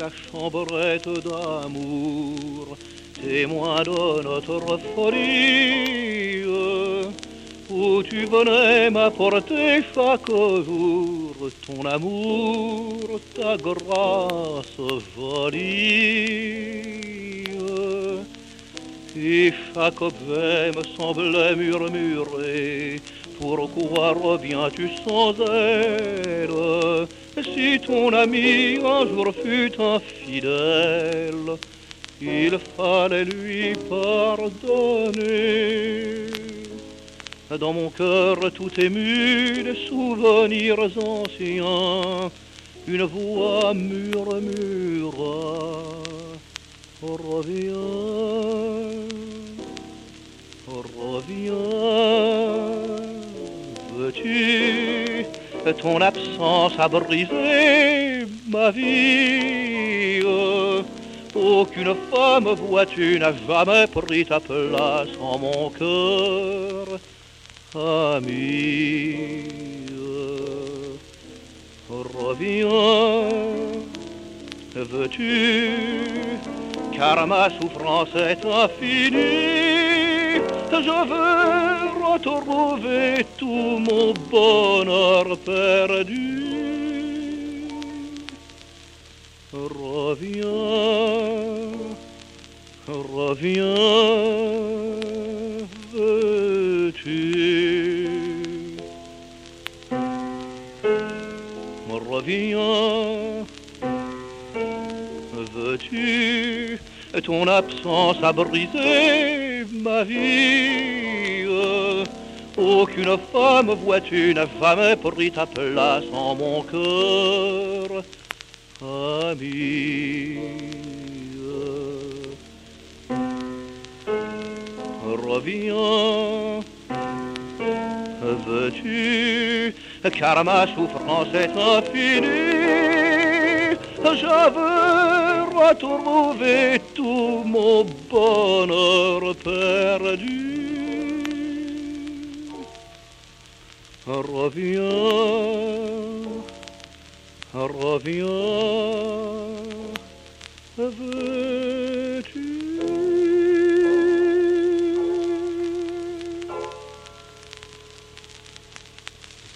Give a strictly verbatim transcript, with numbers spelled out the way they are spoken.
ta chambrette d'amour, témoin de notre folie, où tu venais m'apporter chaque jour ton amour, ta grâce jolie. Et chaque objet me semblait murmurer: pourquoi reviens-tu sans elle? Si ton ami un jour fut infidèle, il fallait lui pardonner. Dans mon cœur tout ému de souvenirs anciens, une voix murmura: reviens, reviens. Veux-tu, ton absence a brisé ma vie. Aucune femme, vois-tu, n'a jamais pris ta place en mon cœur, amie. Reviens, veux-tu, car ma souffrance est infinie. Je veux retrouver tout mon bonheur perdu. Reviens, reviens, veux-tu? Reviens, veux-tu? Ton absence a brisé ma vie. Aucune femme, vois-tu, n'a jamais pris ta place en mon cœur, amie. Reviens, veux-tu, car ma souffrance est infinie. Je veux retrouver tout mon bonheur perdu. Reviens, reviens, veux